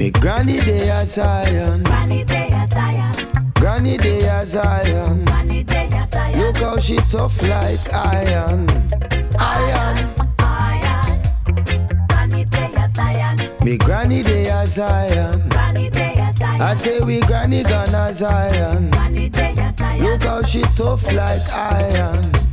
Me granny day a Zion. Granny day a Zion. Granny day a Zion. Granny day a Zion. Look how she tough like iron. Iron. Iron. Granny day a Zion. Me granny day a Zion. Granny day a Zion. I say we granny gonna Zion. Granny day a Zion. Look how she tough like iron.